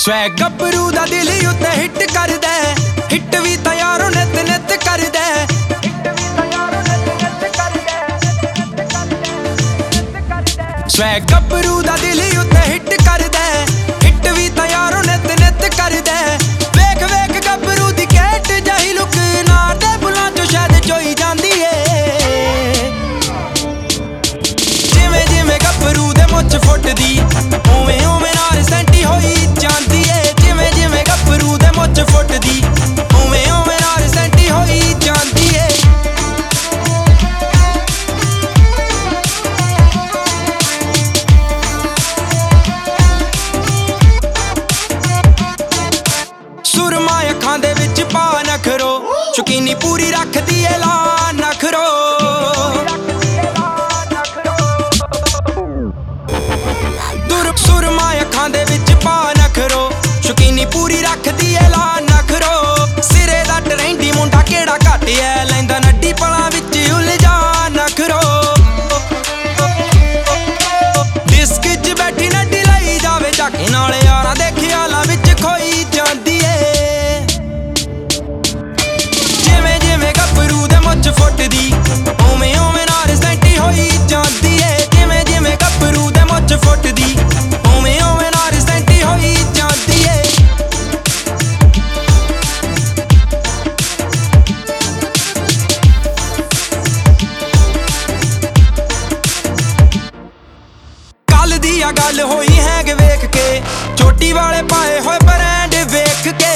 Swag गब्बरू दा दिल उत्ते हिट करदा, हिट भी तां यारो नित नित करदा। स्वैग गब्बरू दा दिल उत्ते हिट करदा, हिट भी तां यारो नित नित करदा। वेख वेख गब्बरू दी कैट जाही लुक, नार दे बुलां चों शायद चोई जांदी ए। जिवें जिवें गब्बरू दे मुੱਛ फुੱਟदी, उवें उवें नार सैंटी होई ਜਾਂਦੀ ਏ। ਜਿਵੇਂ ਜਿਵੇਂ ਗੱਭਰੂ ਦੇ ਮੁੱਛ ਫੁੱਟਦੀ, ਉਵੇਂ ਉਵੇਂ ਨਾਰ ਸੈਂਟੀ ਹੋਈ ਜਾਂਦੀ ਏ। ਸੁਰਮਾ ਅੱਖਾਂ ਦੇ ਵਿੱਚ ਪਾ ਨਖਰੋ, ਸ਼ੌਕੀਨੀ ਪੂਰੀ ਰੱਖਦੀ ਏ ਲਾ ਨਖਰੋ। ਸੁਰਮਾ ਅੱਖਾਂ ਦੇ ਵਿੱਚ ਪਾ ਨਖਰੋ, ਸ਼ੌਕੀਨੀ ਪੂਰੀ ਰੱਖਦੀ ਏ ਲਾ ਨਖਰੋ। ਸਿਰੇ ਦਾ ਟਰੈਂਡੀ ਮੁੰਡਾ ਕਿਹੜਾ ਘੱਟ ਐ, ਲੈਂਦਾ ਨੱਡੀ ਪਲਾਂ ਵਿੱਚ ਉਲਝਾ ਨਖਰੋ। ਡਿਸਕ 'ਚ ਬੈਠੀ ਨੱਡੀ ਲਈ ਜਾਵੇ ਝਾਕੇ ਨਾਲ, ਯਾਰਾਂ ਦੇ ਖਿਆਲਾਂ ਵਿੱਚ ਖੋਈ ਜਾਂਦੀ ਏ। ਜਿਵੇਂ ਜਿਵੇਂ ਗੱਭਰੂ ਦੇ ਮੁੱਛ ਫੁੱਟਦੀ, ਉਵੇਂ ਉਵੇਂ ਨਾਰ ਸੈਂਟੀ ਹੋਈ ਜਾਂਦੀ ਏ। ਜਿਵੇਂ ਜਿਵੇਂ ਗੱਭਰੂ ਦੇ ਮੁੱਛ ਫੁੱਟਦੀ, ਉਵੇਂ ਉਵੇਂ ਨਾਰ ਸੈਂਟੀ ਹੋਈ ਜਾਂਦੀ ਏ। ਕੱਲ ਦੀ ਆ ਗੱਲ ਹੋਈ ਹੈਗ ਵੇਖ ਕੇ, ਚੋਟੀ ਵਾਲੇ ਪਾਏ ਹੋਏ ਬ੍ਰਾਂਡ ਵੇਖ ਕੇ।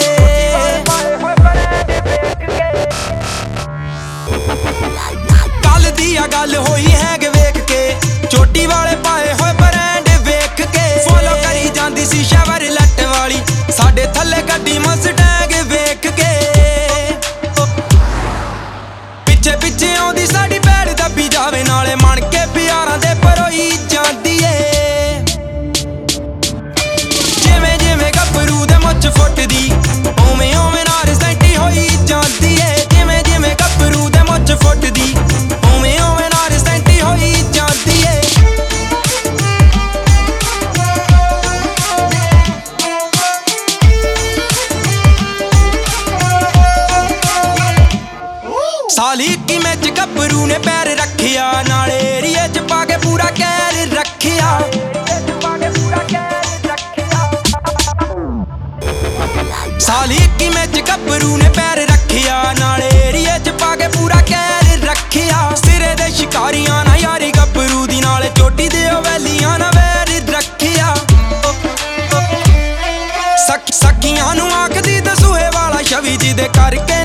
ਕੱਲ ਦੀ ਆ ਗੱਲ ਹੋਈ ਹੈਗ ਵੇਖ ਕੇ, ਚੋਟੀ ਵਾਲੇ ਪਾਏ ਹੋਏ ਬ੍ਰਾਂਡ ਵੇਖ ਕੇ। ਫੋਲੋ ਕਰੀ ਜਾਂਦੀ ਸੀ ਸ਼ੈਵਰ ਲੱਟ ਵਾਲੀ, ਸਾਡੇ ਥੱਲੇ ਗੱਡੀ ਮਸਟੈਂਗ ਵੇਖ ਕੇ। ਪਿੱਛੇ ਪਿੱਛੇ ਆਉਂਦੀ ਸਾਡੀ ਭੈੜ ਦੱਬੀ ਜਾਵੇ, ਨਾਲੇ ਮਣ ਕੇ ਪਿਆਰਾਂ ਦੇ ਪਰੋਈ ਜਾਂਦੀ ਏ। ਜਿਵੇਂ ਜਿਵੇਂ ਗੱਭਰੂ ਦੇ ਮੁੱਛ ਫੁੱਟਦੀ, ਉਵੇਂ ਉਵੇਂ ਨਾਰ ਸੈਂਟੀ ਹੋਈ ਜਾਂਦੀ ਏ। ਜਿਵੇਂ ਜਿਵੇਂ ਗੱਭਰੂ ਦੇ ਮੁੱਛ ਫੁੱਟਦੀ, ਉਵੇਂ ਉਵੇਂ ਨਾਰ ਸੈਂਟੀ ਹੋਈ ਜਾਂਦੀ ਏ। ਸਾਲੀ ਕਿਵੇਂ ਚ ਗੱਭਰੂ ਨੇ ਪੈਰ ਰੱਖਿਆ, ਨਾਲੇ ਏਰੀਏ ਚ ਪਾ ਕੇ ਪੂਰਾ ਕਹਿਰ ਰੱਖਿਆ। ਸਾਲੀ ਕਿਵੇਂ ਚ ਗੱਭਰੂ ਨੇ ਪੈਰ ਰੱਖਿਆ, ਨਾਲੇ ਏਰੀਏ ਚ ਪਾ ਕੇ ਪੂਰਾ ਕਹਿਰ ਰੱਖਿਆ। ਸਿਰੇ ਦੇ ਸ਼ਿਕਾਰੀਆਂ ਨਾ ਯਾਰੀ ਗੱਭਰੂ ਦੀ, ਨਾਲੇ ਚੋਟੀ ਦੇ ਵੈਲੀਆਂ ਨਾ ਵੈਰ ਰੱਖਿਆ। ਸਖੀਆਂ ਨੂੰ ਆਖਦੀ ਦਸੂਹੇ ਵਾਲਾ ਛਵੀ, ਜਿਹਦੇ ਕਰਕੇ